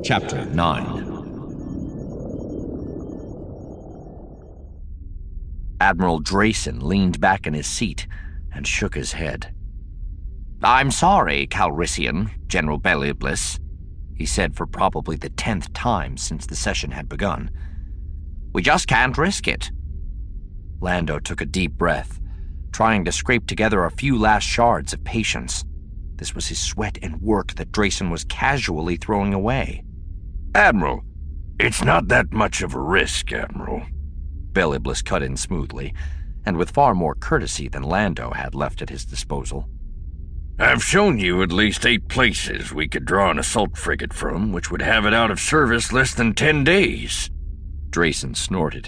Chapter 9. Admiral Drayson leaned back in his seat and shook his head. "I'm sorry, Calrissian, General Beliblis," he said for probably the 10th time since the session had begun. "We just can't risk it." Lando took a deep breath, trying to scrape together a few last shards of patience. This was his sweat and work that Drayson was casually throwing away. "Admiral, it's not that much of a risk, Admiral," Beliblis cut in smoothly, and with far more courtesy than Lando had left at his disposal. "I've shown you at least 8 places we could draw an assault frigate from, which would have it out of service less than 10 days. Drayson snorted.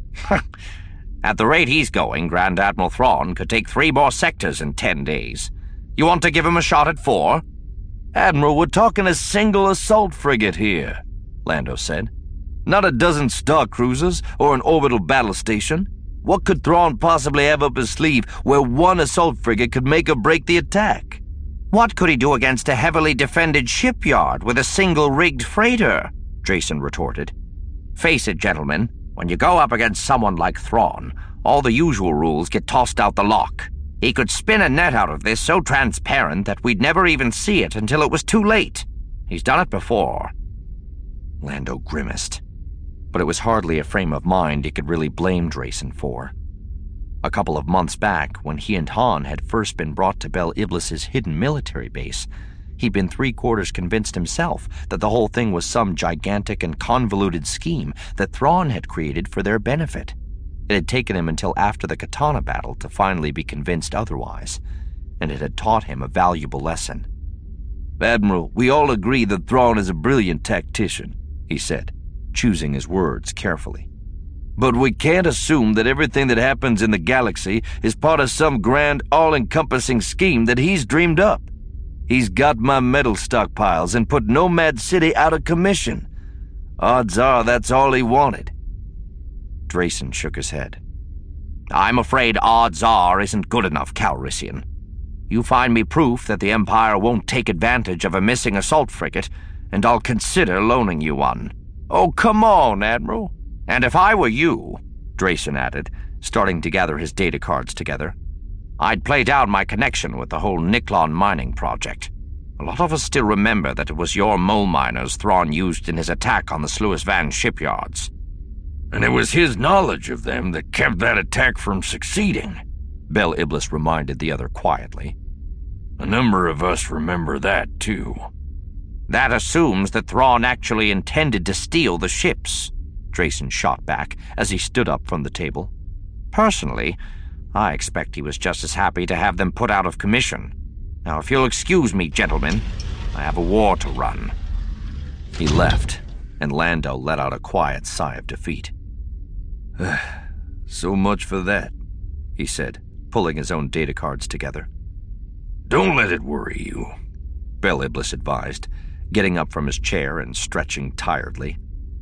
"At the rate he's going, Grand Admiral Thrawn could take 3 more sectors in 10 days. You want to give him a shot at 4? "Admiral, we're talking a single assault frigate here," Lando said. "Not a dozen star cruisers or an orbital battle station. What could Thrawn possibly have up his sleeve where one assault frigate could make or break the attack?" "What could he do against a heavily defended shipyard with a single-rigged freighter?" Drayson retorted. "Face it, gentlemen, when you go up against someone like Thrawn, all the usual rules get tossed out the lock. He could spin a net out of this so transparent that we'd never even see it until it was too late. He's done it before." Lando grimaced, but it was hardly a frame of mind he could really blame Drayson for. A couple of months back, when he and Han had first been brought to Bel Iblis's hidden military base, he'd been 3/4 convinced himself that the whole thing was some gigantic and convoluted scheme that Thrawn had created for their benefit. It had taken him until after the Katana battle to finally be convinced otherwise, and it had taught him a valuable lesson. "Admiral, we all agree that Thrawn is a brilliant tactician," he said, choosing his words carefully. "But we can't assume that everything that happens in the galaxy is part of some grand, all-encompassing scheme that he's dreamed up. He's got my metal stockpiles and put Nomad City out of commission. Odds are that's all he wanted." Drayson shook his head. "I'm afraid odds are isn't good enough, Calrissian. You find me proof that the Empire won't take advantage of a missing assault frigate, and I'll consider loaning you one." "Oh, come on, Admiral." "And if I were you," Drayson added, starting to gather his data cards together, "I'd play down my connection with the whole Niklon mining project. A lot of us still remember that it was your mole miners Thrawn used in his attack on the Sluis Van shipyards." "And it was his knowledge of them that kept that attack from succeeding," Bel Iblis reminded the other quietly. "A number of us remember that, too." "That assumes that Thrawn actually intended to steal the ships," Drayson shot back as he stood up from the table. "Personally, I expect he was just as happy to have them put out of commission. Now, if you'll excuse me, gentlemen, I have a war to run." He left, and Lando let out a quiet sigh of defeat. "So much for that," he said, pulling his own data cards together. "Don't let it worry you," Bel Iblis advised, getting up from his chair and stretching tiredly.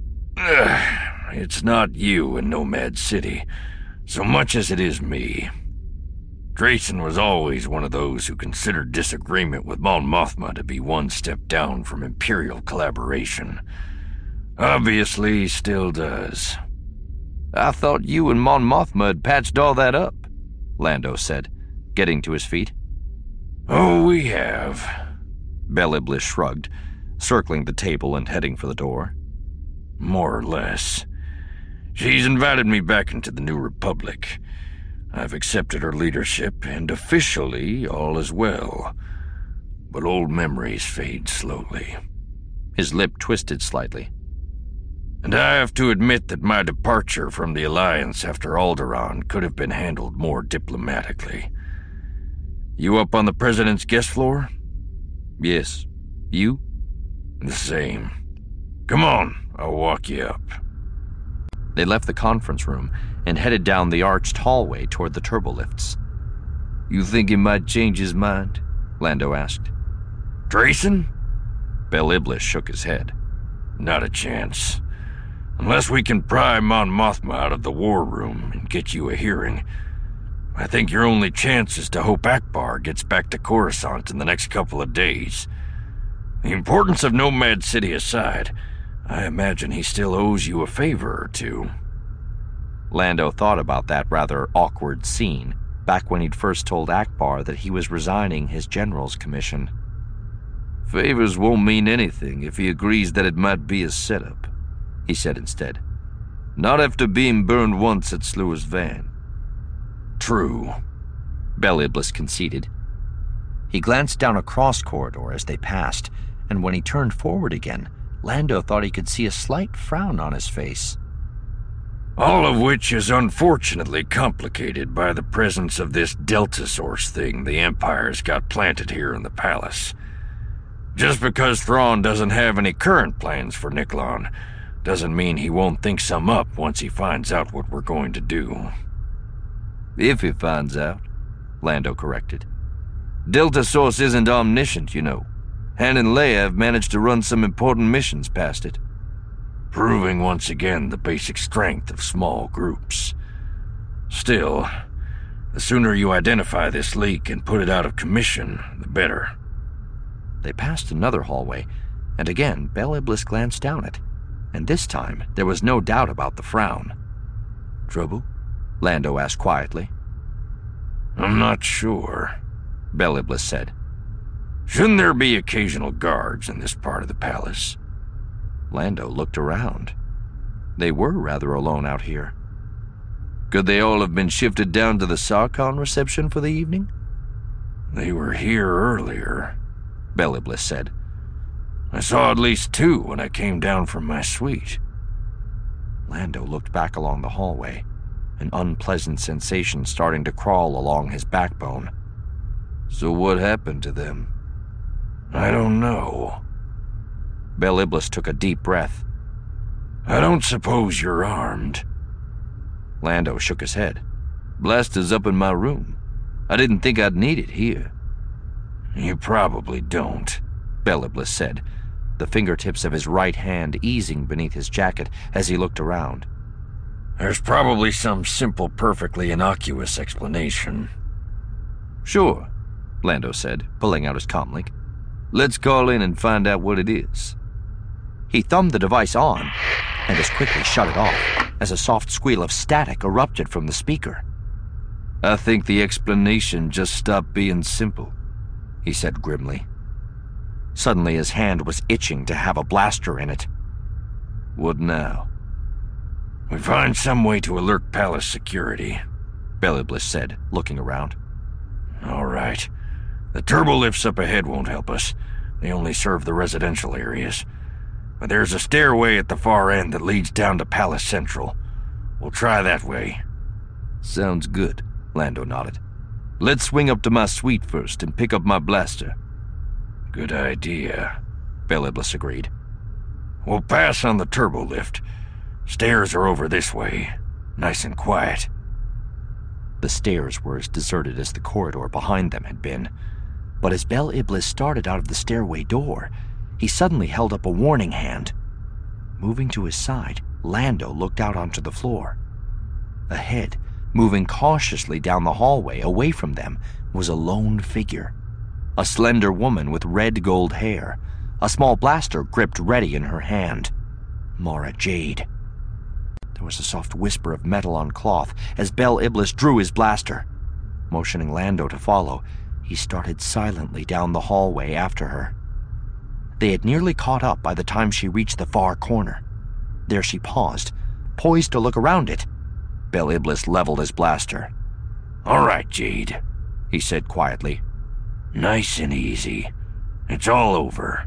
"It's not you in Nomad City, so much as it is me. Drayson was always one of those who considered disagreement with Mon Mothma to be one step down from Imperial collaboration. Obviously, he still does." "I thought you and Mon Mothma had patched all that up," Lando said, getting to his feet. "Oh, we have." Bel Iblis shrugged, circling the table and heading for the door. "More or less. She's invited me back into the New Republic. I've accepted her leadership, and officially all is well. But old memories fade slowly." His lip twisted slightly. "And I have to admit that my departure from the Alliance after Alderaan could have been handled more diplomatically." "You up on the President's guest floor?" "Yes. You?" "The same. Come on, I'll walk you up." They left the conference room and headed down the arched hallway toward the turbolifts. "You think he might change his mind?" Lando asked. "Drayson?" Bel Iblis shook his head. "Not a chance. Unless we can pry Mon Mothma out of the war room and get you a hearing, I think your only chance is to hope Akbar gets back to Coruscant in the next couple of days. The importance of Nomad City aside, I imagine he still owes you a favor or two. Lando thought about that rather awkward scene back when he'd first told Akbar that he was resigning his general's commission. Favors won't mean anything if he agrees that it might be a setup, he said instead. Not after being burned once at Sluer's van. True, Bel Iblis conceded. He glanced down a cross corridor as they passed, and when he turned forward again, Lando thought he could see a slight frown on his face. All of which is unfortunately complicated by the presence of this Delta Source thing the Empire's got planted here in the palace. Just because Thrawn doesn't have any current plans for Niklon doesn't mean he won't think some up once he finds out what we're going to do. If he finds out, Lando corrected. Delta Source isn't omniscient, you know. Han and Leia have managed to run some important missions past it. Proving once again the basic strength of small groups. Still, the sooner you identify this leak and put it out of commission, the better. They passed another hallway, and again Bel Iblis glanced down it, and this time there was no doubt about the frown. Trouble? Lando asked quietly. I'm not sure, Bel Iblis said. Shouldn't there be occasional guards in this part of the palace? Lando looked around. They were rather alone out here. Could they all have been shifted down to the Sarkon reception for the evening? They were here earlier, Bel Iblis said. I saw at least 2 when I came down from my suite. Lando looked back along the hallway, an unpleasant sensation starting to crawl along his backbone. So what happened to them? I don't know. Bel Iblis took a deep breath. I don't suppose you're armed. Lando shook his head. Blaster's up in my room. I didn't think I'd need it here. You probably don't, Bel Iblis said, the fingertips of his right hand easing beneath his jacket as he looked around. There's probably some simple, perfectly innocuous explanation. Sure, Lando said, pulling out his comlink. Let's call in and find out what it is. He thumbed the device on, and as quickly shut it off, as a soft squeal of static erupted from the speaker. I think the explanation just stopped being simple, he said grimly. Suddenly his hand was itching to have a blaster in it. What now? We find some way to alert palace security, Bel Iblis said, looking around. All right. The turbo lifts up ahead won't help us. They only serve the residential areas. But there's a stairway at the far end that leads down to Palace Central. We'll try that way. Sounds good, Lando nodded. Let's swing up to my suite first and pick up my blaster. Good idea, Bel Iblis agreed. We'll pass on the turbo lift. Stairs are over this way. Nice and quiet. The stairs were as deserted as the corridor behind them had been. But as Bel Iblis started out of the stairway door, he suddenly held up a warning hand. Moving to his side, Lando looked out onto the floor. Ahead, moving cautiously down the hallway away from them, was a lone figure. A slender woman with red gold hair, a small blaster gripped ready in her hand. Mara Jade. There was a soft whisper of metal on cloth as Bel Iblis drew his blaster. Motioning Lando to follow, he started silently down the hallway after her. They had nearly caught up by the time she reached the far corner. There she paused, poised to look around it. Bel Iblis leveled his blaster. All right, Jade, he said quietly. Nice and easy. It's all over.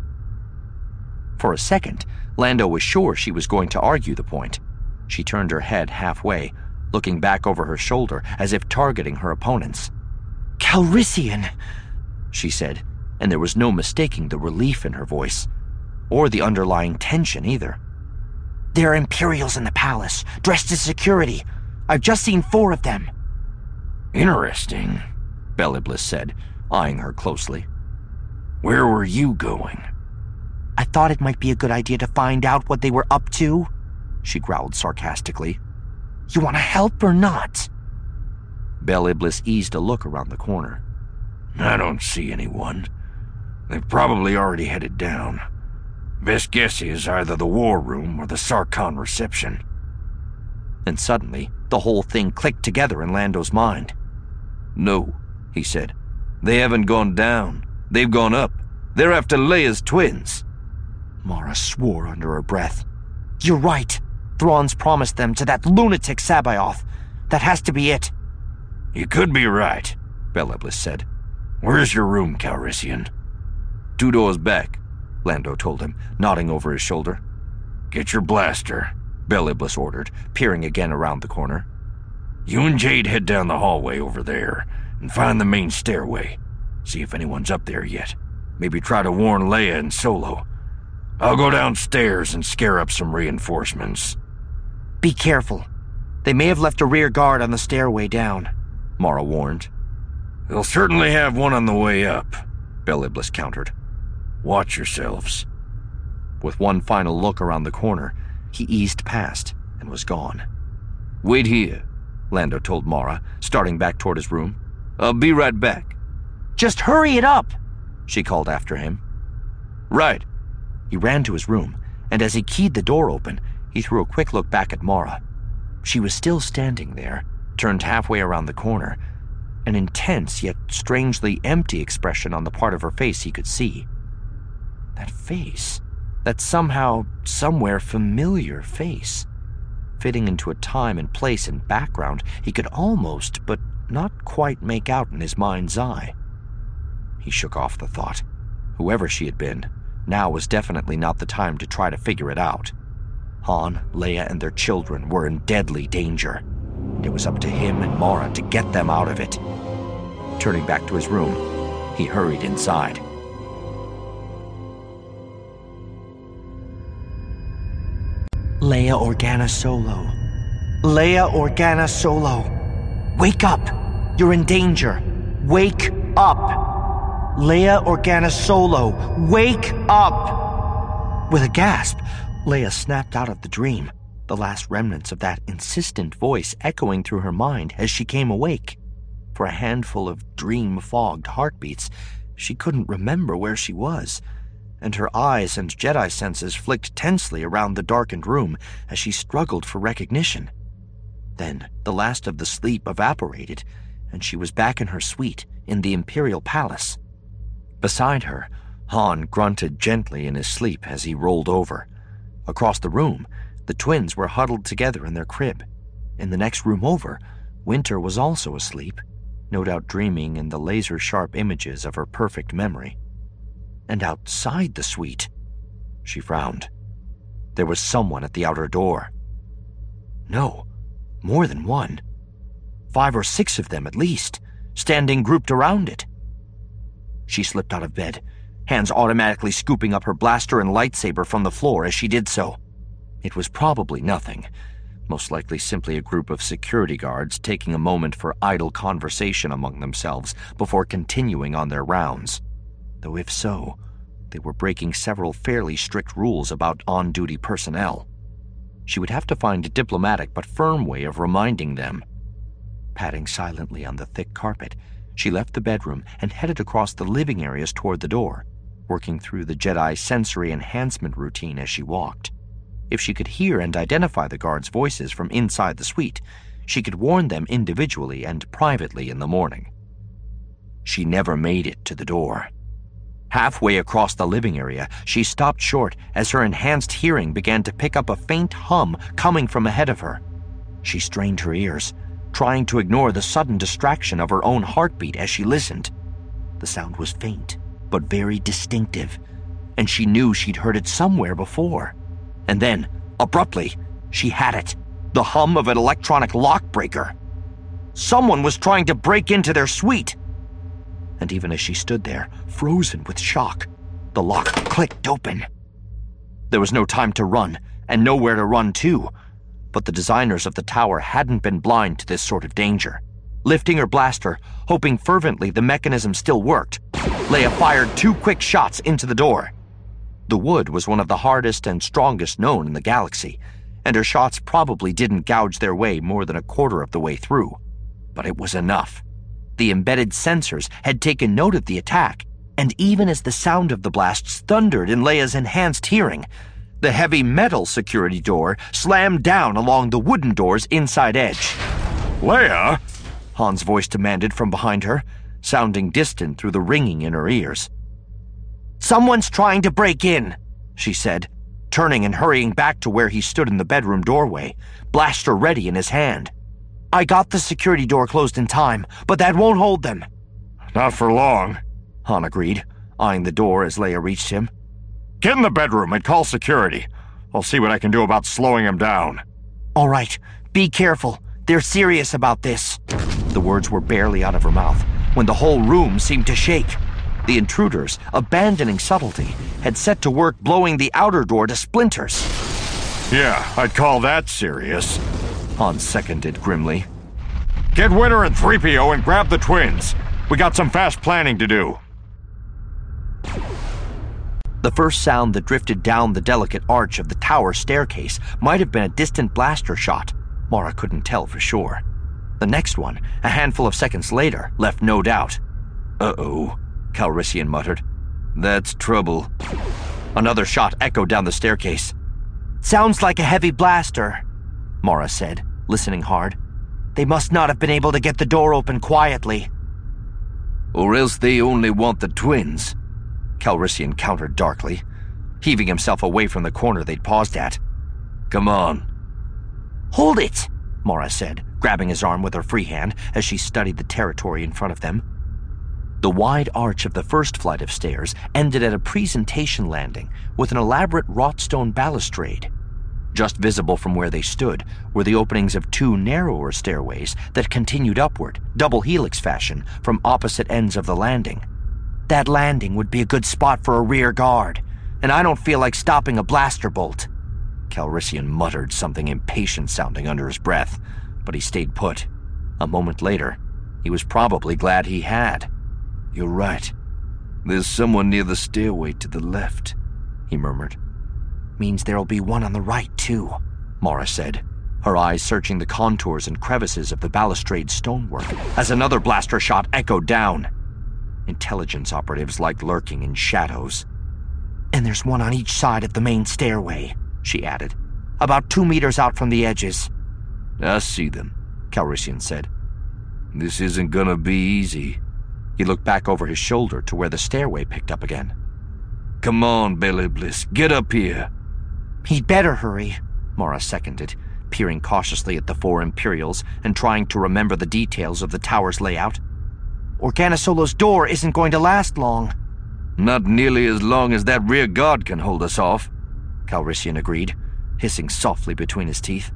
For a second, Lando was sure she was going to argue the point. She turned her head halfway, looking back over her shoulder as if targeting her opponents. "Calrissian," she said, and there was no mistaking the relief in her voice, or the underlying tension either. "There are Imperials in the palace, dressed as security. I've just seen 4 of them." Interesting, Bel Iblis said, eyeing her closely. Where were you going? "I thought it might be a good idea to find out what they were up to," she growled sarcastically. "You want to help or not?" Bel Iblis eased a look around the corner. I don't see anyone. They've probably already headed down. Best guess is either the war room or the Sarkhan reception. And suddenly, the whole thing clicked together in Lando's mind. No, he said. They haven't gone down. They've gone up. They're after Leia's twins. Mara swore under her breath. You're right. Thrawn's promised them to that lunatic Sabaoth. That has to be it. You could be right, Bel Iblis said. Where's your room, Calrissian? 2 doors back, Lando told him, nodding over his shoulder. Get your blaster, Bel Iblis ordered, peering again around the corner. You and Jade head down the hallway over there and find the main stairway. See if anyone's up there yet. Maybe try to warn Leia and Solo. I'll go downstairs and scare up some reinforcements. Be careful. They may have left a rear guard on the stairway down, Mara warned. They'll certainly have one on the way up, Bel Iblis countered. Watch yourselves. With one final look around the corner, he eased past and was gone. Wait here, Lando told Mara, starting back toward his room. I'll be right back. Just hurry it up, she called after him. Right. He ran to his room, and as he keyed the door open, he threw a quick look back at Mara. She was still standing there, turned halfway around the corner, an intense yet strangely empty expression on the part of her face he could see. That face, that somehow, somewhere familiar face, fitting into a time and place and background he could almost, but not quite make out in his mind's eye. He shook off the thought. Whoever she had been, now was definitely not the time to try to figure it out. Han, Leia, and their children were in deadly danger. It was up to him and Mara to get them out of it. Turning back to his room, he hurried inside. Leia Organa Solo. Leia Organa Solo. Wake up! You're in danger. Wake up! Leia Organa Solo, wake up! With a gasp, Leia snapped out of the dream, the last remnants of that insistent voice echoing through her mind as she came awake. For a handful of dream-fogged heartbeats, she couldn't remember where she was, and her eyes and Jedi senses flicked tensely around the darkened room as she struggled for recognition. Then the last of the sleep evaporated, and she was back in her suite in the Imperial Palace. Beside her, Han grunted gently in his sleep as he rolled over. Across the room, the twins were huddled together in their crib. In the next room over, Winter was also asleep, no doubt dreaming in the laser-sharp images of her perfect memory. And outside the suite, she frowned. There was someone at the outer door. No, more than one. 5 or 6 of them at least, standing grouped around it. She slipped out of bed, hands automatically scooping up her blaster and lightsaber from the floor as she did so. It was probably nothing, most likely simply a group of security guards taking a moment for idle conversation among themselves before continuing on their rounds. Though if so, they were breaking several fairly strict rules about on-duty personnel. She would have to find a diplomatic but firm way of reminding them. Patting silently on the thick carpet, she left the bedroom and headed across the living areas toward the door, working through the Jedi sensory enhancement routine as she walked. If she could hear and identify the guards' voices from inside the suite, she could warn them individually and privately in the morning. She never made it to the door. Halfway across the living area, she stopped short as her enhanced hearing began to pick up a faint hum coming from ahead of her. She strained her ears, trying to ignore the sudden distraction of her own heartbeat as she listened. The sound was faint, but very distinctive, and she knew she'd heard it somewhere before. And then, abruptly, she had it. The hum of an electronic lock breaker. Someone was trying to break into their suite. And even as she stood there, frozen with shock, the lock clicked open. There was no time to run, and nowhere to run to. But the designers of the tower hadn't been blind to this sort of danger. Lifting her blaster, hoping fervently the mechanism still worked, Leia fired 2 quick shots into the door. The wood was one of the hardest and strongest known in the galaxy, and her shots probably didn't gouge their way more than a quarter of the way through. But it was enough. The embedded sensors had taken note of the attack, And even as the sound of the blasts thundered in Leia's enhanced hearing, the heavy metal security door slammed down along the wooden door's inside edge. Leia? Han's voice demanded from behind her, sounding distant through the ringing in her ears. "Someone's trying to break in," she said, turning and hurrying back to where he stood in the bedroom doorway, blaster ready in his hand. "I got the security door closed in time, but that won't hold them." Not for long. Han agreed, eyeing the door as Leia reached him. Get in the bedroom and call security. I'll see what I can do about slowing him down. "All right, be careful. They're serious about this." The words were barely out of her mouth when the whole room seemed to shake. The intruders, abandoning subtlety, had set to work blowing the outer door to splinters. Yeah, I'd call that serious. Han seconded grimly. Get Winter and 3PO and grab the twins. We got some fast planning to do. The first sound that drifted down the delicate arch of the tower staircase might have been a distant blaster shot. Mara couldn't tell for sure. The next one, a handful of seconds later, left no doubt. Uh-oh, Calrissian muttered. That's trouble. Another shot echoed down the staircase. "Sounds like a heavy blaster," Mara said, listening hard. "They must not have been able to get the door open quietly." Or else they only want the twins, Calrissian countered darkly, heaving himself away from the corner they'd paused at. Come on. "Hold it," Mara said, grabbing his arm with her free hand as she studied the territory in front of them. The wide arch of the first flight of stairs ended at a presentation landing with an elaborate wrought stone balustrade. Just visible from where they stood were the openings of two narrower stairways that continued upward, double helix fashion, from opposite ends of the landing. That landing would be a good spot for a rear guard, and I don't feel like stopping a blaster bolt. Calrissian muttered something impatient sounding under his breath, but he stayed put. A moment later, he was probably glad he had. You're right. There's someone near the stairway to the left, he murmured. Means there'll be one on the right, too, Mara said, her eyes searching the contours and crevices of the balustrade stonework as another blaster shot echoed down. Intelligence operatives liked lurking in shadows. "And there's one on each side of the main stairway," she added, "about 2 meters out from the edges." I see them, Calrissian said. This isn't gonna be easy. He looked back over his shoulder to where the stairway picked up again. Come on, Bel Iblis, get up here. "He'd better hurry," Mara seconded, peering cautiously at the 4 Imperials and trying to remember the details of the tower's layout. "Organa Solo's door isn't going to last long." Not nearly as long as that rear guard can hold us off, Calrissian agreed, hissing softly between his teeth.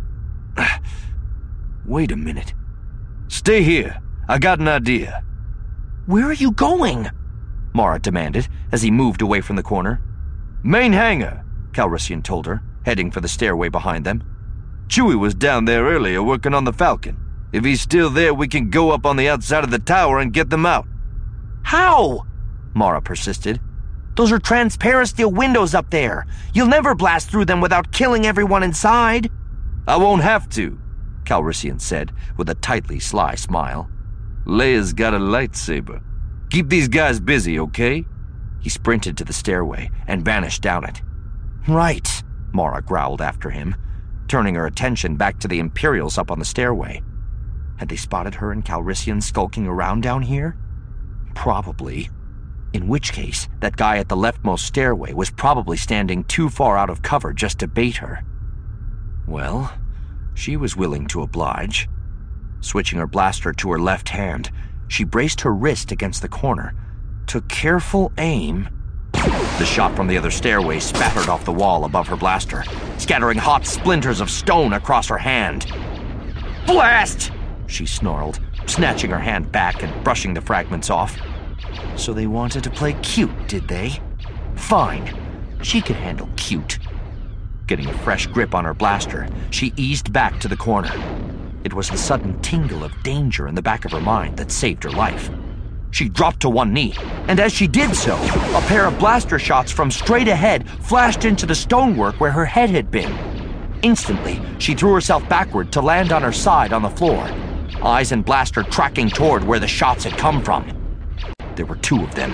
Wait a minute. Stay here. I got an idea. "Where are you going?" Mara demanded as he moved away from the corner. Main hangar, Calrissian told her, heading for the stairway behind them. Chewie was down there earlier working on the Falcon. If he's still there, we can go up on the outside of the tower and get them out. "How?" Mara persisted. "Those are transparent steel windows up there. You'll never blast through them without killing everyone inside." I won't have to, Calrissian said with a tightly sly smile. Leia's got a lightsaber. Keep these guys busy, okay? He sprinted to the stairway and vanished down it. "Right," Mara growled after him, turning her attention back to the Imperials up on the stairway. Had they spotted her and Calrissian skulking around down here? Probably. In which case, that guy at the leftmost stairway was probably standing too far out of cover just to bait her. Well, she was willing to oblige. Switching her blaster to her left hand, she braced her wrist against the corner, took careful aim. The shot from the other stairway spattered off the wall above her blaster, scattering hot splinters of stone across her hand. "Blast!" she snarled, snatching her hand back and brushing the fragments off. So they wanted to play cute, did they? Fine. She could handle cute. Getting a fresh grip on her blaster, she eased back to the corner. It was the sudden tingle of danger in the back of her mind that saved her life. She dropped to one knee, and as she did so, a pair of blaster shots from straight ahead flashed into the stonework where her head had been. Instantly, she threw herself backward to land on her side on the floor, eyes and blaster tracking toward where the shots had come from. There were 2 of them,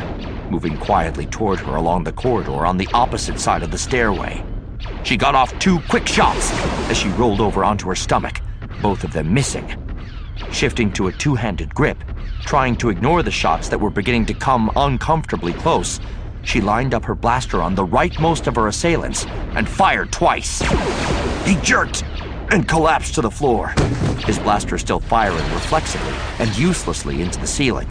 moving quietly toward her along the corridor on the opposite side of the stairway. She got off 2 quick shots as she rolled over onto her stomach, both of them missing. Shifting to a 2-handed grip, trying to ignore the shots that were beginning to come uncomfortably close, she lined up her blaster on the rightmost of her assailants and fired twice. He jerked and collapsed to the floor, his blaster still firing reflexively and uselessly into the ceiling.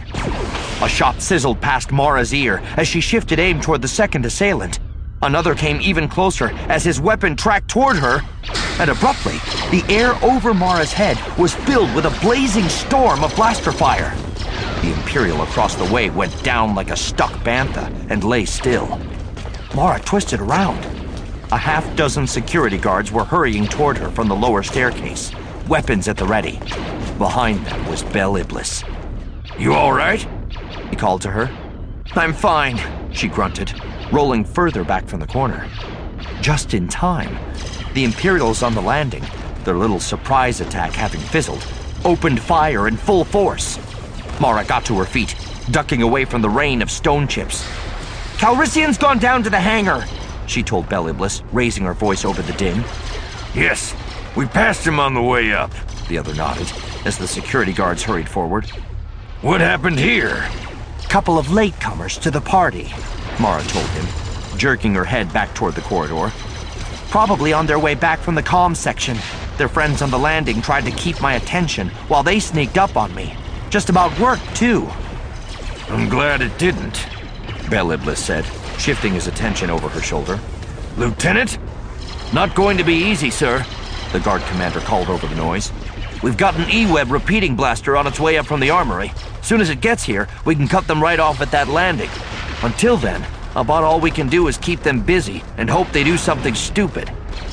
A shot sizzled past Mara's ear as she shifted aim toward the second assailant. Another came even closer as his weapon tracked toward her, and abruptly, the air over Mara's head was filled with a blazing storm of blaster fire. The Imperial across the way went down like a stuck bantha and lay still. Mara twisted around. A half-dozen security guards were hurrying toward her from the lower staircase, weapons at the ready. Behind them was Bel Iblis. You all right? He called to her. I'm fine, she grunted, rolling further back from the corner. Just in time, the Imperials on the landing, their little surprise attack having fizzled, opened fire in full force. Mara got to her feet, ducking away from the rain of stone chips. Calrissian's gone down to the hangar, she told Bel Iblis, raising her voice over the din. Yes, we passed him on the way up. The other nodded, as the security guards hurried forward. What happened here? Couple of latecomers to the party, Mara told him, jerking her head back toward the corridor. Probably on their way back from the comm section. Their friends on the landing tried to keep my attention while they sneaked up on me. Just about work, too. I'm glad it didn't, Bel Iblis said, shifting his attention over her shoulder. Lieutenant? Not going to be easy, sir, the guard commander called over the noise. We've got an E-Web repeating blaster on its way up from the armory. Soon as it gets here, we can cut them right off at that landing. Until then, about all we can do is keep them busy and hope they do something stupid.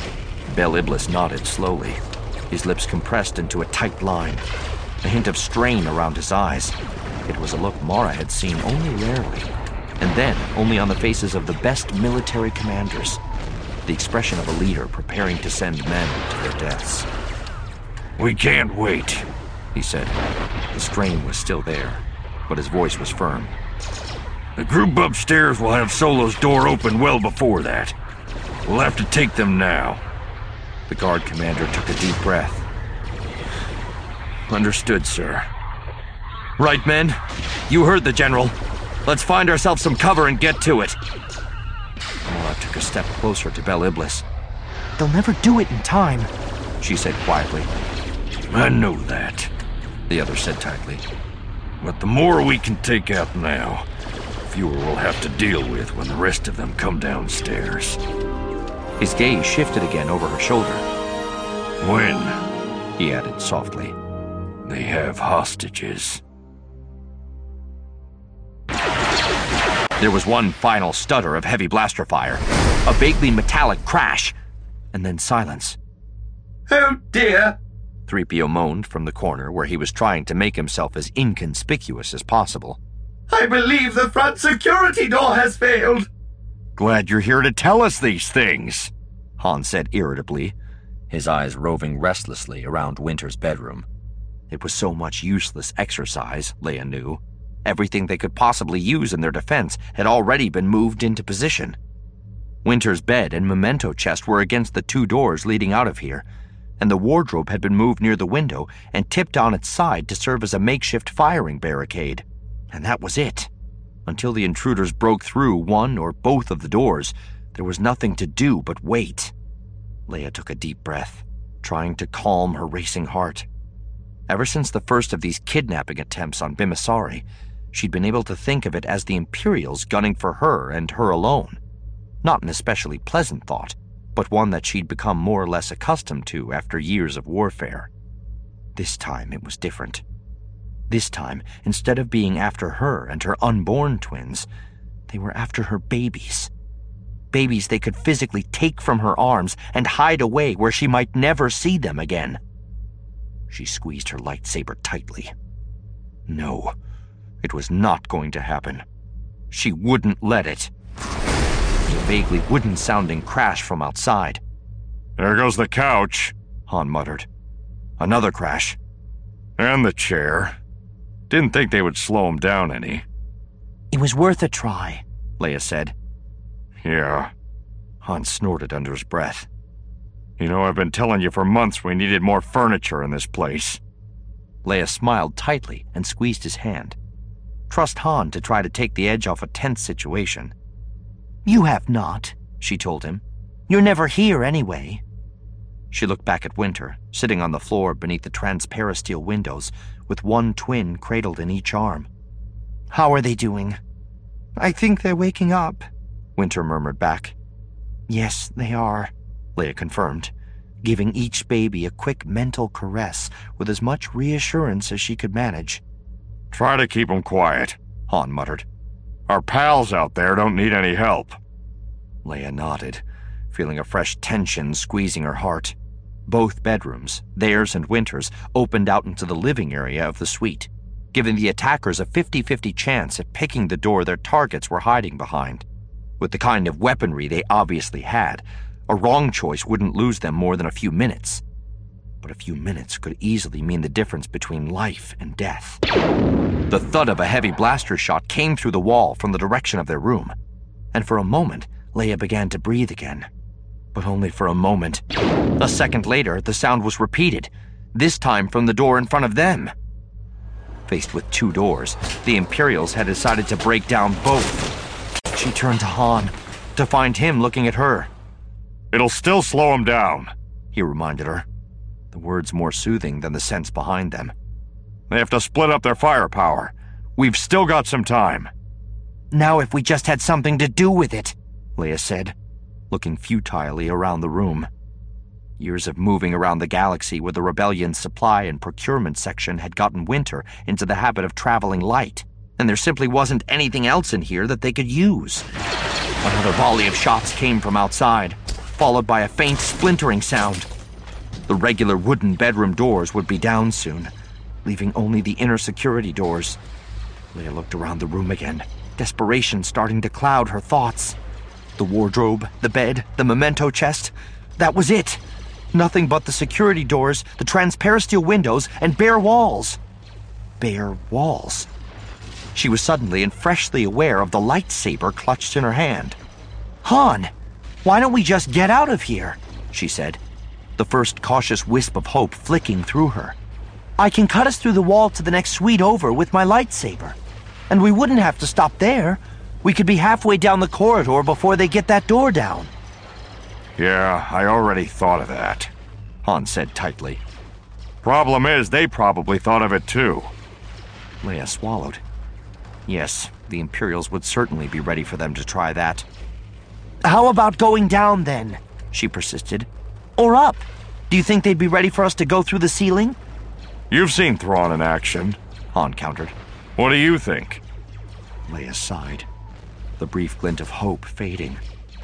Bel Iblis nodded slowly, his lips compressed into a tight line, a hint of strain around his eyes. It was a look Mara had seen only rarely, and then only on the faces of the best military commanders. The expression of a leader preparing to send men to their deaths. We can't wait, he said. The strain was still there, but his voice was firm. The group upstairs will have Solo's door open well before that. We'll have to take them now. The guard commander took a deep breath. Understood, sir. Right, men. You heard the general. Let's find ourselves some cover and get to it. Mara took a step closer to Bel Iblis. They'll never do it in time, she said quietly. I know that, the other said tightly. But the more we can take out now, the fewer we'll have to deal with when the rest of them come downstairs. His gaze shifted again over her shoulder. When, he added softly, they have hostages. There was one final stutter of heavy blaster fire, a vaguely metallic crash, and then silence. Oh dear, 3PO moaned from the corner where he was trying to make himself as inconspicuous as possible. I believe the front security door has failed. Glad you're here to tell us these things, Han said irritably, his eyes roving restlessly around Winter's bedroom. It was so much useless exercise, Leia knew. Everything they could possibly use in their defense had already been moved into position. Winter's bed and memento chest were against the 2 doors leading out of here, and the wardrobe had been moved near the window and tipped on its side to serve as a makeshift firing barricade. And that was it. Until the intruders broke through one or both of the doors, there was nothing to do but wait. Leia took a deep breath, trying to calm her racing heart. Ever since the first of these kidnapping attempts on Bimasari, she'd been able to think of it as the Imperials gunning for her and her alone. Not an especially pleasant thought, but one that she'd become more or less accustomed to after years of warfare. This time it was different. This time, instead of being after her and her unborn twins, they were after her babies. Babies they could physically take from her arms and hide away where she might never see them again. She squeezed her lightsaber tightly. No, it was not going to happen. She wouldn't let it. A vaguely wooden-sounding crash from outside. There goes the couch, Han muttered. Another crash. And the chair. Didn't think they would slow him down any. It was worth a try, Leia said. Yeah, Han snorted under his breath. you know, I've been telling you for months we needed more furniture in this place. Leia smiled tightly and squeezed his hand. Trust Han to try to take the edge off a tense situation. You have not, she told him. You're never here anyway. She looked back at Winter, sitting on the floor beneath the transparasteel windows, with one twin cradled in each arm. How are they doing? I think they're waking up, Winter murmured back. Yes, they are, Leia confirmed, giving each baby a quick mental caress with as much reassurance as she could manage. Try to keep them quiet, Han muttered. Our pals out there don't need any help. Leia nodded, feeling a fresh tension squeezing her heart. Both bedrooms, theirs and Winter's, opened out into the living area of the suite, giving the attackers a 50-50 chance at picking the door their targets were hiding behind. With the kind of weaponry they obviously had, a wrong choice wouldn't lose them more than a few minutes. But a few minutes could easily mean the difference between life and death. The thud of a heavy blaster shot came through the wall from the direction of their room, and for a moment, Leia began to breathe again. But only for a moment. A second later, the sound was repeated, this time from the door in front of them. Faced with two doors, the Imperials had decided to break down both. She turned to Han, to find him looking at her. It'll still slow them down, he reminded her, the words more soothing than the sense behind them. They have to split up their firepower. We've still got some time. Now if we just had something to do with it, Leia said, looking futilely around the room. Years of moving around the galaxy with the Rebellion's supply and procurement section had gotten Winter into the habit of traveling light, and there simply wasn't anything else in here that they could use. Another volley of shots came from outside, followed by a faint splintering sound. The regular wooden bedroom doors would be down soon, leaving only the inner security doors. Leia looked around the room again, desperation starting to cloud her thoughts. The wardrobe, the bed, the memento chest, that was it. Nothing but the security doors, the transparasteel windows, and bare walls. Bare walls. She was suddenly and freshly aware of the lightsaber clutched in her hand. Han, why don't we just get out of here? She said, the first cautious wisp of hope flicking through her. I can cut us through the wall to the next suite over with my lightsaber. And we wouldn't have to stop there. We could be halfway down the corridor before they get that door down. Yeah, I already thought of that, Han said tightly. Problem is, they probably thought of it too. Leia swallowed. Yes, the Imperials would certainly be ready for them to try that. How about going down then? She persisted. Or up? Do you think they'd be ready for us to go through the ceiling? You've seen Thrawn in action, Han countered. What do you think? Leia sighed, the brief glint of hope fading.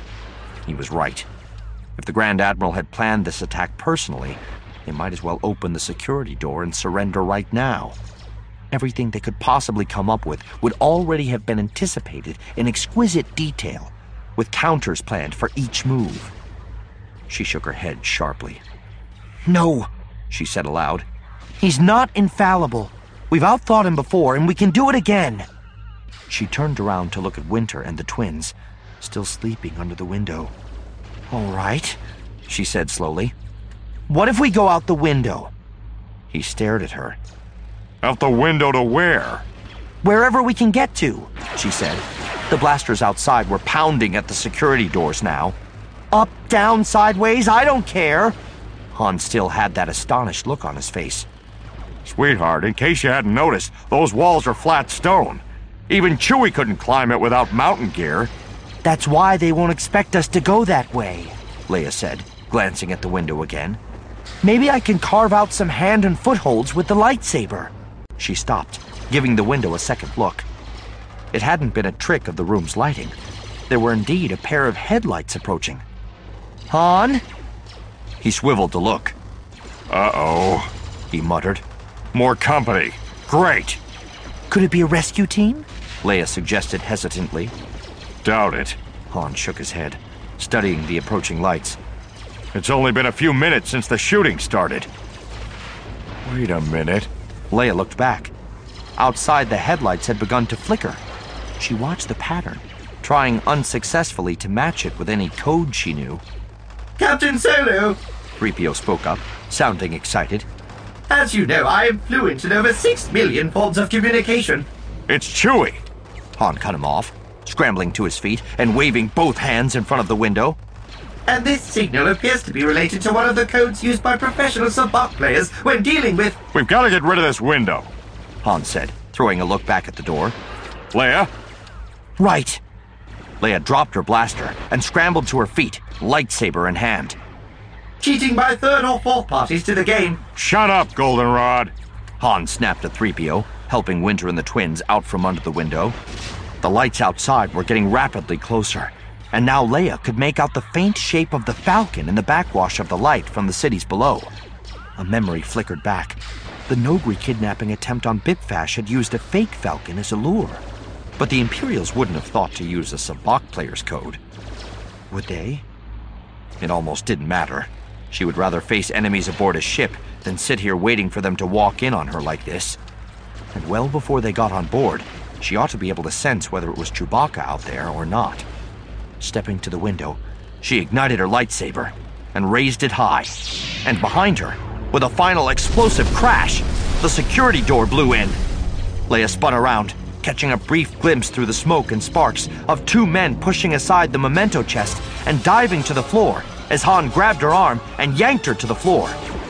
He was right. If the Grand Admiral had planned this attack personally, they might as well open the security door and surrender right now. Everything they could possibly come up with would already have been anticipated in exquisite detail, with counters planned for each move. She shook her head sharply. No, she said aloud. He's not infallible. We've outthought him before, and we can do it again. She turned around to look at Winter and the twins, still sleeping under the window. All right, she said slowly. What if we go out the window? He stared at her. Out the window to where? Wherever we can get to, she said. The blasters outside were pounding at the security doors now. Up, down, sideways, I don't care. Han still had that astonished look on his face. Sweetheart, in case you hadn't noticed, those walls are flat stone. Even Chewie couldn't climb it without mountain gear. That's why they won't expect us to go that way, Leia said, glancing at the window again. Maybe I can carve out some hand and footholds with the lightsaber. She stopped, giving the window a second look. It hadn't been a trick of the room's lighting. There were indeed a pair of headlights approaching. Han? He swiveled to look. Uh-oh, he muttered. More company. Great. Could it be a rescue team? Leia suggested hesitantly. Doubt it. Han shook his head, studying the approaching lights. It's only been a few minutes since the shooting started. Wait a minute. Leia looked back. Outside, the headlights had begun to flicker. She watched the pattern, trying unsuccessfully to match it with any code she knew. Captain Solo! 3PO spoke up, sounding excited. As you know, I am fluent in over 6 million forms of communication. It's Chewie! Han cut him off, scrambling to his feet and waving both hands in front of the window. And this signal appears to be related to one of the codes used by professional sabacc players when dealing with... We've got to get rid of this window, Han said, throwing a look back at the door. Leia? Right. Leia dropped her blaster and scrambled to her feet, lightsaber in hand. Cheating by third or fourth parties to the game. Shut up, Goldenrod! Han snapped at 3PO, helping Winter and the twins out from under the window. The lights outside were getting rapidly closer, and now Leia could make out the faint shape of the Falcon in the backwash of the light from the cities below. A memory flickered back. The Nogri kidnapping attempt on Bipfash had used a fake Falcon as a lure, but the Imperials wouldn't have thought to use a sabacc player's code. Would they? It almost didn't matter. She would rather face enemies aboard a ship than sit here waiting for them to walk in on her like this. And well before they got on board, she ought to be able to sense whether it was Chewbacca out there or not. Stepping to the window, she ignited her lightsaber and raised it high. And behind her, with a final explosive crash, the security door blew in. Leia spun around, catching a brief glimpse through the smoke and sparks of 2 men pushing aside the memento chest and diving to the floor as Han grabbed her arm and yanked her to the floor.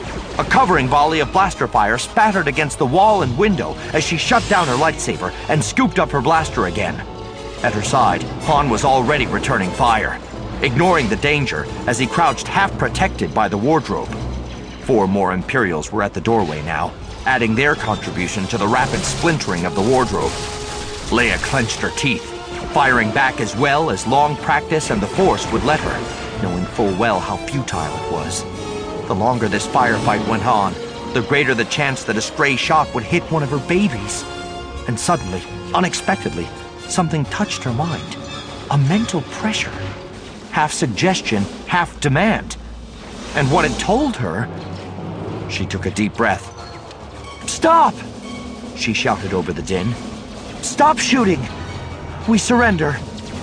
A covering volley of blaster fire spattered against the wall and window as she shut down her lightsaber and scooped up her blaster again. At her side, Han was already returning fire, ignoring the danger as he crouched half-protected by the wardrobe. 4 more Imperials were at the doorway now, adding their contribution to the rapid splintering of the wardrobe. Leia clenched her teeth, firing back as well as long practice and the Force would let her, knowing full well how futile it was. The longer this firefight went on, the greater the chance that a stray shot would hit one of her babies. And suddenly, unexpectedly, something touched her mind. A mental pressure. Half suggestion, half demand. And what it told her... She took a deep breath. "Stop!" she shouted over the din. "Stop shooting! We surrender!"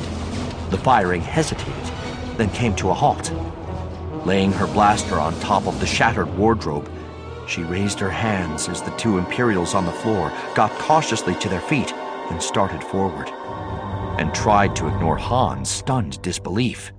The firing hesitated, then came to a halt. Laying her blaster on top of the shattered wardrobe, she raised her hands as the 2 Imperials on the floor got cautiously to their feet and started forward, and tried to ignore Han's stunned disbelief.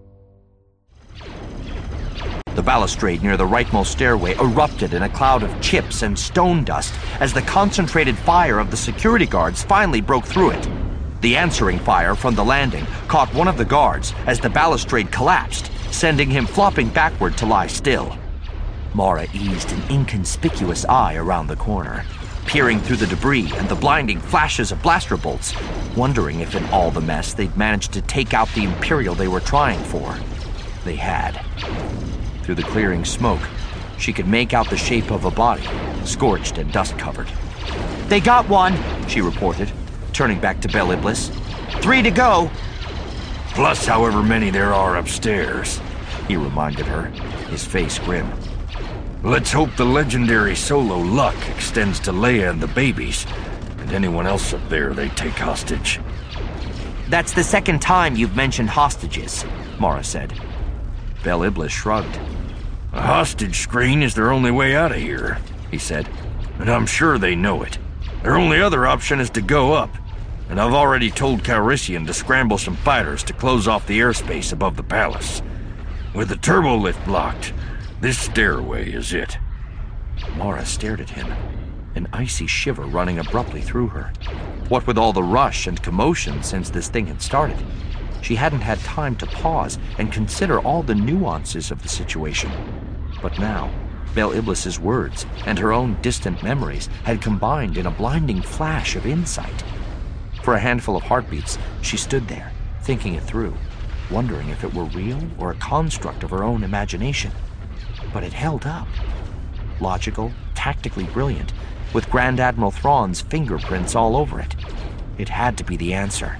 The balustrade near the rightmost stairway erupted in a cloud of chips and stone dust as the concentrated fire of the security guards finally broke through it. The answering fire from the landing caught one of the guards as the balustrade collapsed, sending him flopping backward to lie still. Mara eased an inconspicuous eye around the corner, peering through the debris and the blinding flashes of blaster bolts, wondering if in all the mess they'd managed to take out the Imperial they were trying for. They had. Through the clearing smoke, she could make out the shape of a body, scorched and dust-covered. "They got one," she reported, turning back to Bel Iblis. 3 to go. Plus however many there are upstairs, He reminded her, his face grim. Let's hope the legendary Solo luck extends to Leia and the babies, and anyone else up there they take hostage. "That's the second time you've mentioned hostages," Mara said. Bel Iblis shrugged. A hostage screen is their only way out of here, he said, and I'm sure they know it. Their only other option is to go up, and I've already told Calrissian to scramble some fighters to close off the airspace above the palace. With the turbo lift blocked, this stairway is it. Mara stared at him, an icy shiver running abruptly through her. What with all the rush and commotion since this thing had started, she hadn't had time to pause and consider all the nuances of the situation. But now, Bel Iblis's words and her own distant memories had combined in a blinding flash of insight. For a handful of heartbeats, she stood there, thinking it through, wondering if it were real or a construct of her own imagination. But it held up. Logical, tactically brilliant, with Grand Admiral Thrawn's fingerprints all over it. It had to be the answer.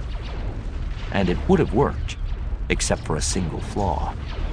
And it would have worked, except for a single flaw.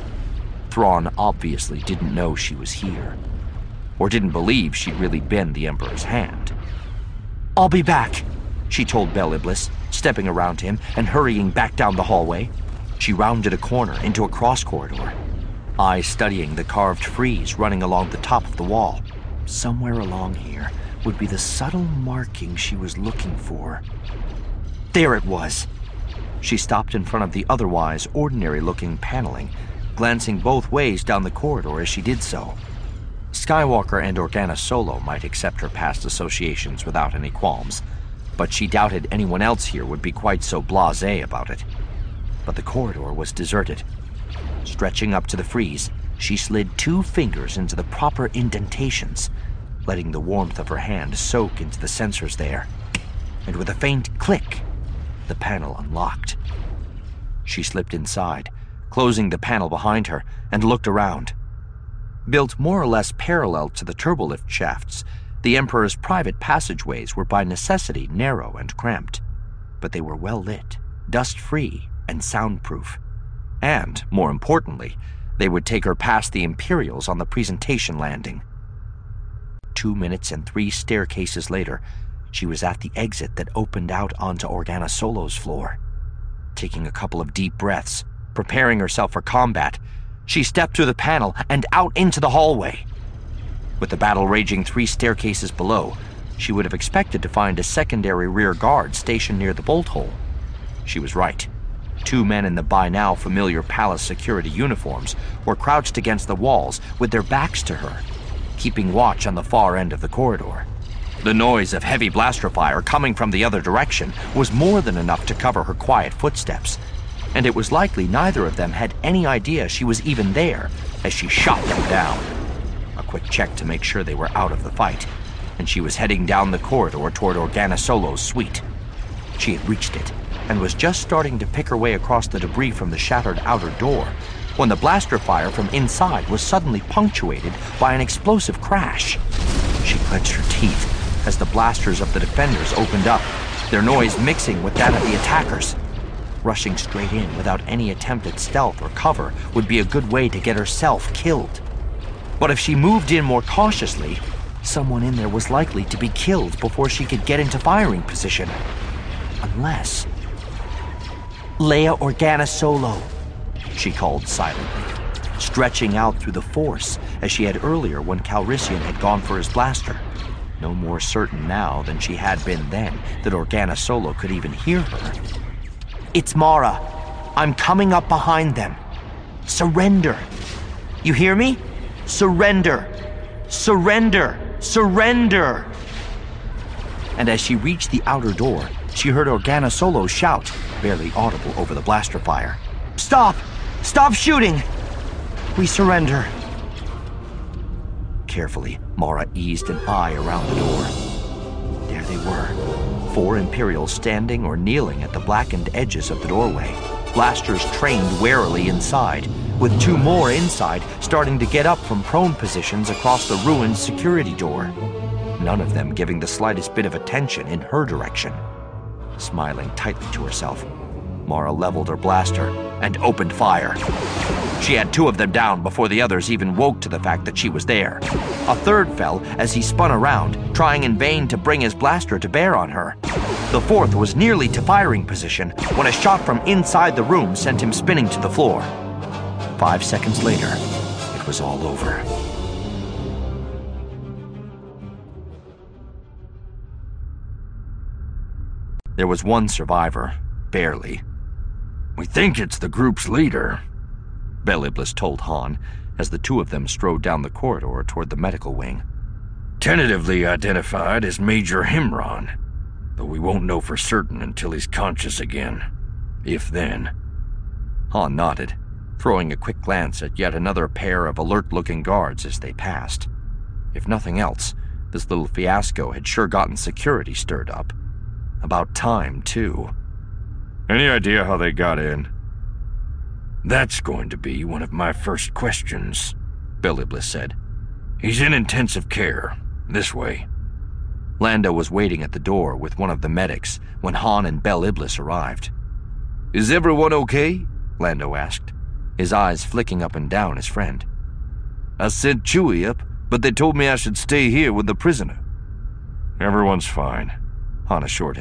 Thrawn obviously didn't know she was here, or didn't believe she'd really been the Emperor's hand. "I'll be back," she told Bel Iblis, stepping around him and hurrying back down the hallway. She rounded a corner into a cross corridor, eyes studying the carved frieze running along the top of the wall. Somewhere along here would be the subtle marking she was looking for. There it was! She stopped in front of the otherwise ordinary-looking paneling, glancing both ways down the corridor as she did so. Skywalker and Organa Solo might accept her past associations without any qualms, but she doubted anyone else here would be quite so blasé about it. But the corridor was deserted. Stretching up to the frieze, she slid 2 fingers into the proper indentations, letting the warmth of her hand soak into the sensors there. And with a faint click, the panel unlocked. She slipped inside, closing the panel behind her, and looked around. Built more or less parallel to the turbolift shafts, the Emperor's private passageways were by necessity narrow and cramped, but they were well lit, dust-free, and soundproof. And, more importantly, they would take her past the Imperials on the presentation landing. 2 minutes and 3 staircases later, she was at the exit that opened out onto Organa Solo's floor. Taking a couple of deep breaths, preparing herself for combat, she stepped through the panel and out into the hallway. With the battle raging 3 staircases below, she would have expected to find a secondary rear guard stationed near the bolt hole. She was right. 2 men in the by now familiar palace security uniforms were crouched against the walls with their backs to her, keeping watch on the far end of the corridor. The noise of heavy blaster fire coming from the other direction was more than enough to cover her quiet footsteps, and it was likely neither of them had any idea she was even there as she shot them down. A quick check to make sure they were out of the fight, and she was heading down the corridor toward Organa Solo's suite. She had reached it, and was just starting to pick her way across the debris from the shattered outer door, when the blaster fire from inside was suddenly punctuated by an explosive crash. She clenched her teeth as the blasters of the defenders opened up, their noise mixing with that of the attackers. Rushing straight in without any attempt at stealth or cover would be a good way to get herself killed. But if she moved in more cautiously, someone in there was likely to be killed before she could get into firing position. Unless... Leia Organa Solo, she called silently, stretching out through the Force as she had earlier when Calrissian had gone for his blaster. No more certain now than she had been then that Organa Solo could even hear her. It's Mara. I'm coming up behind them. Surrender. You hear me? Surrender. Surrender. Surrender. And as she reached the outer door, she heard Organa Solo shout, barely audible over the blaster fire. Stop! Stop shooting! We surrender. Carefully, Mara eased an eye around the door. There they were, 4 Imperials standing or kneeling at the blackened edges of the doorway, blasters trained warily inside, with 2 more inside starting to get up from prone positions across the ruined security door, none of them giving the slightest bit of attention in her direction. Smiling tightly to herself, Mara leveled her blaster and opened fire. She had 2 of them down before the others even woke to the fact that she was there. A third fell as he spun around, trying in vain to bring his blaster to bear on her. The 4th was nearly to firing position when a shot from inside the room sent him spinning to the floor. 5 seconds later, it was all over. There was 1 survivor, barely. We think it's the group's leader, Bel Iblis told Han as the 2 of them strode down the corridor toward the medical wing. Tentatively identified as Major Himron, but we won't know for certain until he's conscious again, if then. Han nodded, throwing a quick glance at yet another pair of alert-looking guards as they passed. If nothing else, this little fiasco had sure gotten security stirred up. About time, too. Any idea how they got in? That's going to be one of my first questions, Bel Iblis said. He's in intensive care. This way. Lando was waiting at the door with one of the medics when Han and Bel Iblis arrived. Is everyone okay? Lando asked, his eyes flicking up and down his friend. I sent Chewie up, but they told me I should stay here with the prisoner. Everyone's fine, Han assured him,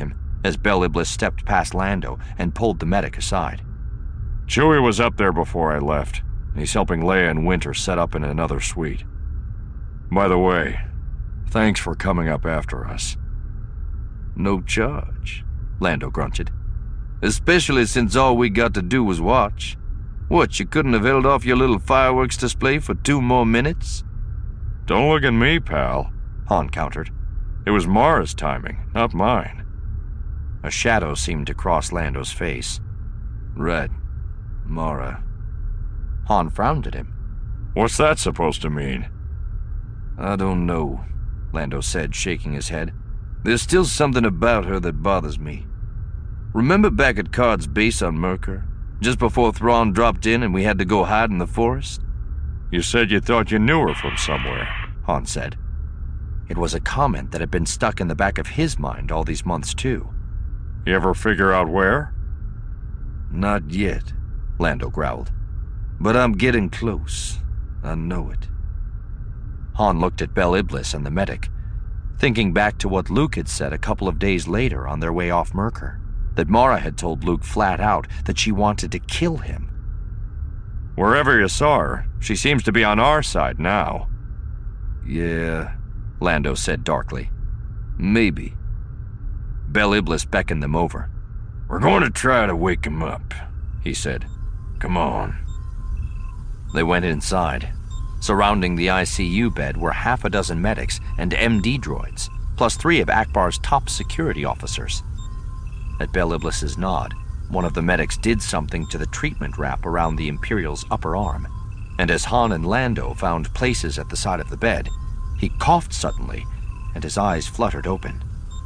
as Bel Iblis stepped past Lando and pulled the medic aside. Chewie was up there before I left. He's helping Leia and Winter set up in another suite. By the way, thanks for coming up after us. No charge, Lando grunted. Especially since all we got to do was watch. What, you couldn't have held off your little fireworks display for 2 more minutes? Don't look at me, pal, Han countered. It was Mara's timing, not mine. A shadow seemed to cross Lando's face. Right. Mara. Han frowned at him. What's that supposed to mean? I don't know, Lando said, shaking his head. There's still something about her that bothers me. Remember back at Card's base on Merkur? Just before Thrawn dropped in and we had to go hide in the forest? You said you thought you knew her from somewhere, Han said. It was a comment that had been stuck in the back of his mind all these months, too. You ever figure out where? Not yet, Lando growled. But I'm getting close. I know it. Han looked at Bel Iblis and the medic, thinking back to what Luke had said a couple of days later on their way off Merkur, that Mara had told Luke flat out that she wanted to kill him. Wherever you saw her, she seems to be on our side now. Yeah, Lando said darkly. Maybe. Bel Iblis beckoned them over. We're going to try to wake him up, he said. Come on. They went inside. Surrounding the ICU bed were half a dozen medics and MD droids, plus 3 of Akbar's top security officers. At Bel Iblis's nod, one of the medics did something to the treatment wrap around the Imperial's upper arm, and as Han and Lando found places at the side of the bed, he coughed suddenly, and his eyes fluttered open.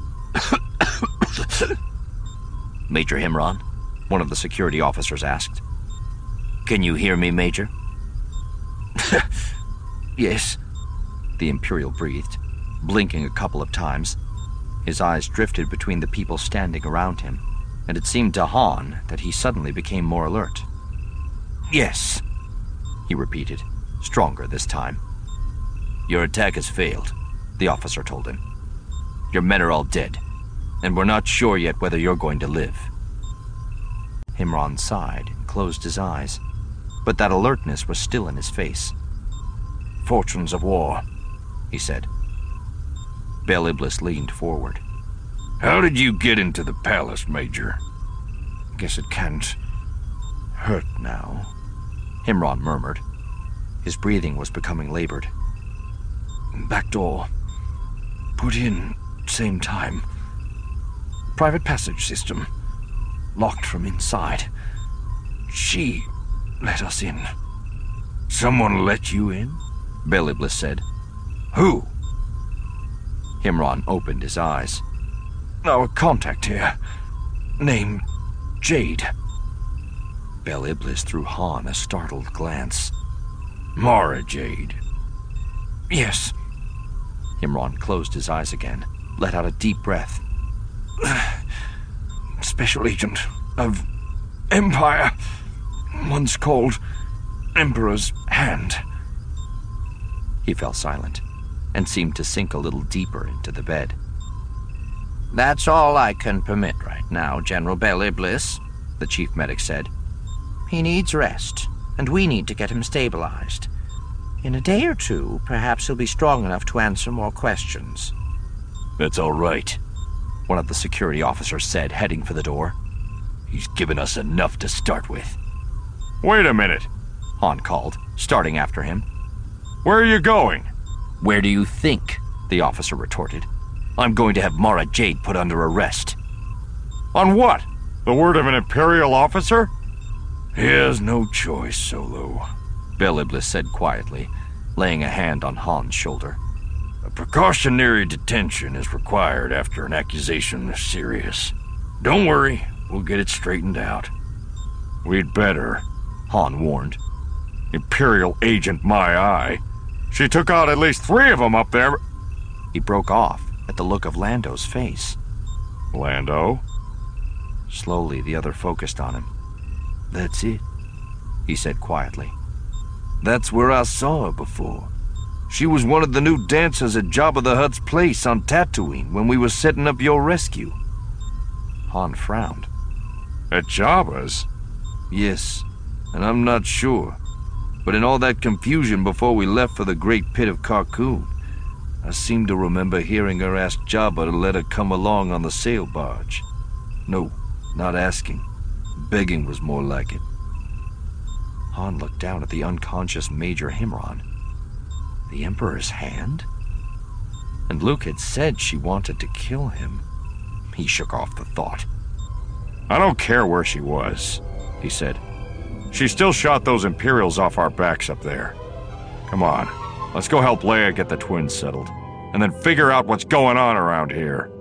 Major Himron, one of the security officers asked. Can you hear me, Major? Yes, the Imperial breathed, blinking a couple of times. His eyes drifted between the people standing around him, and it seemed to Han that he suddenly became more alert. Yes, he repeated, stronger this time. Your attack has failed, the officer told him. Your men are all dead, and we're not sure yet whether you're going to live. Himron sighed and closed his eyes, but that alertness was still in his face. Fortunes of war, he said. Bel Iblis leaned forward. How did you get into the palace, Major? Guess it can't hurt now, Himron murmured. His breathing was becoming labored. Back door. Put in, same time. Private passage system. Locked from inside. She let us in. Someone let you in? Bel Iblis said. Who? Himron opened his eyes. Our contact here. Name Jade. Bel Iblis threw Han a startled glance. Mara Jade. Yes. Himron closed his eyes again, let out a deep breath. Special agent of Empire. Once called Emperor's Hand. He fell silent and seemed to sink a little deeper into the bed. That's all I can permit right now, General Bel Iblis, the chief medic said. He needs rest, and we need to get him stabilized. In a day or 2, perhaps he'll be strong enough to answer more questions. That's all right, one of the security officers said, heading for the door. He's given us enough to start with. Wait a minute, Han called, starting after him. Where are you going? Where do you think? The officer retorted. I'm going to have Mara Jade put under arrest. On what? The word of an Imperial officer? He has no choice, Solo, Bel Iblis said quietly, laying a hand on Han's shoulder. A precautionary detention is required after an accusation this serious. Don't worry, we'll get it straightened out. We'd better, Han warned. Imperial agent, my eye. She took out at least 3 of them up there. He broke off at the look of Lando's face. Lando? Slowly, the other focused on him. That's it, he said quietly. That's where I saw her before. She was one of the new dancers at Jabba the Hutt's place on Tatooine when we were setting up your rescue. Han frowned. At Jabba's? Yes, and I'm not sure. But in all that confusion before we left for the Great Pit of Carkoon, I seem to remember hearing her ask Jabba to let her come along on the sail barge. No, not asking. Begging was more like it. Han looked down at the unconscious Major Himron. The Emperor's hand? And Luke had said she wanted to kill him. He shook off the thought. I don't care where she was, he said. She still shot those Imperials off our backs up there. Come on, let's go help Leia get the twins settled, and then figure out what's going on around here.